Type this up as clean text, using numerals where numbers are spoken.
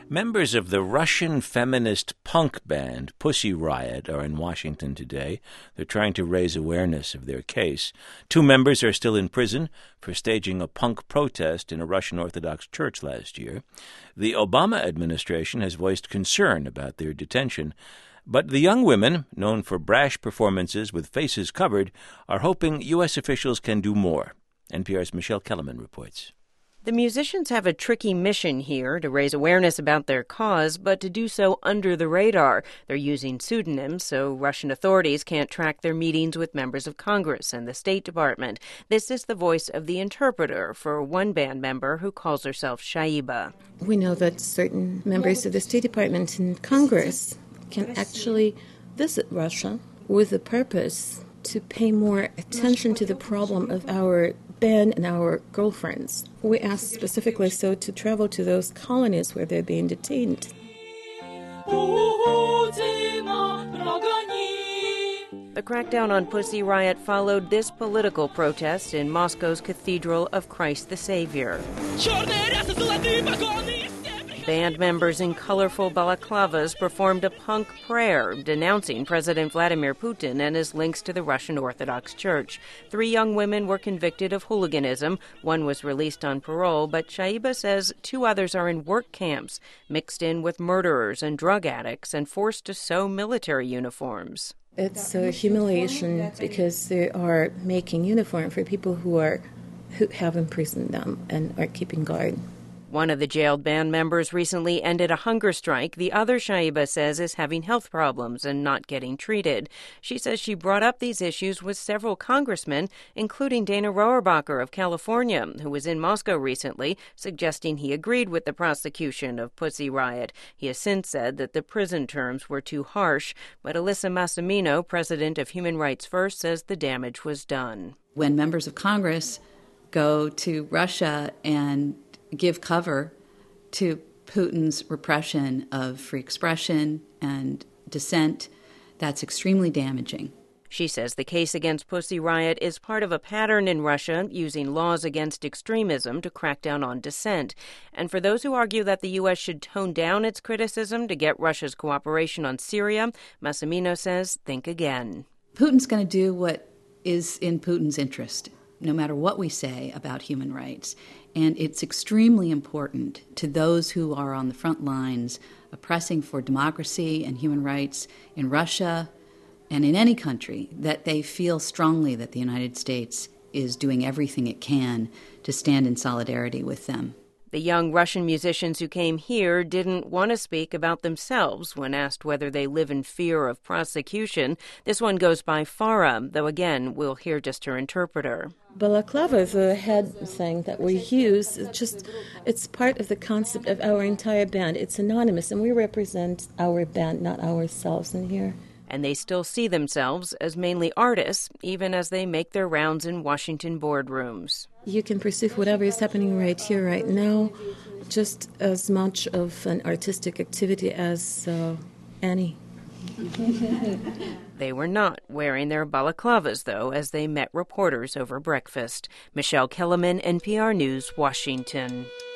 Members of the Russian feminist punk band Pussy Riot are in Washington today. They're trying to raise awareness of their case. 2 members are still in prison for staging a punk protest in a Russian Orthodox church last year. The Obama administration has voiced concern about their detention. But the young women, known for brash performances with faces covered, are hoping U.S. officials can do more. NPR's Michelle Kellerman reports. The musicians have a tricky mission here to raise awareness about their cause, but to do so under the radar. They're using pseudonyms, so Russian authorities can't track their meetings with members of Congress and the State Department. This is the voice of the interpreter for one band member who calls herself Shaiba. We know that certain members of the State Department and Congress can actually visit Russia with the purpose to pay more attention to the problem of our band and our girlfriends. We asked specifically so to travel to those colonies where they're being detained. The crackdown on Pussy Riot followed this political protest in Moscow's Cathedral of Christ the Savior. Band members in colorful balaclavas performed a punk prayer denouncing President Vladimir Putin and his links to the Russian Orthodox Church. 3 young women were convicted of hooliganism. One was released on parole, but Shaiba says 2 others are in work camps, mixed in with murderers and drug addicts and forced to sew military uniforms. It's a humiliation because they are making uniform for people who have imprisoned them and are keeping guard. One of the jailed band members recently ended a hunger strike. The other, Shaiba says, is having health problems and not getting treated. She says she brought up these issues with several congressmen, including Dana Rohrabacher of California, who was in Moscow recently, suggesting he agreed with the prosecution of Pussy Riot. He has since said that the prison terms were too harsh, but Alyssa Massimino, president of Human Rights First, says the damage was done. When members of Congress go to Russia and give cover to Putin's repression of free expression and dissent, that's extremely damaging. She says the case against Pussy Riot is part of a pattern in Russia using laws against extremism to crack down on dissent. And for those who argue that the U.S. should tone down its criticism to get Russia's cooperation on Syria, Massimino says, think again. Putin's going to do what is in Putin's interest, no matter what we say about human rights. And it's extremely important to those who are on the front lines oppressing for democracy and human rights in Russia and in any country that they feel strongly that the United States is doing everything it can to stand in solidarity with them. The young Russian musicians who came here didn't want to speak about themselves when asked whether they live in fear of prosecution. This one goes by Farah, though again, we'll hear just her interpreter. Balaclava is a head thing that we use. It's part of the concept of our entire band. It's anonymous, and we represent our band, not ourselves in here. And they still see themselves as mainly artists, even as they make their rounds in Washington boardrooms. You can perceive whatever is happening right here, right now, just as much of an artistic activity as any. They were not wearing their balaclavas, though, as they met reporters over breakfast. Michelle Kellerman, NPR News, Washington.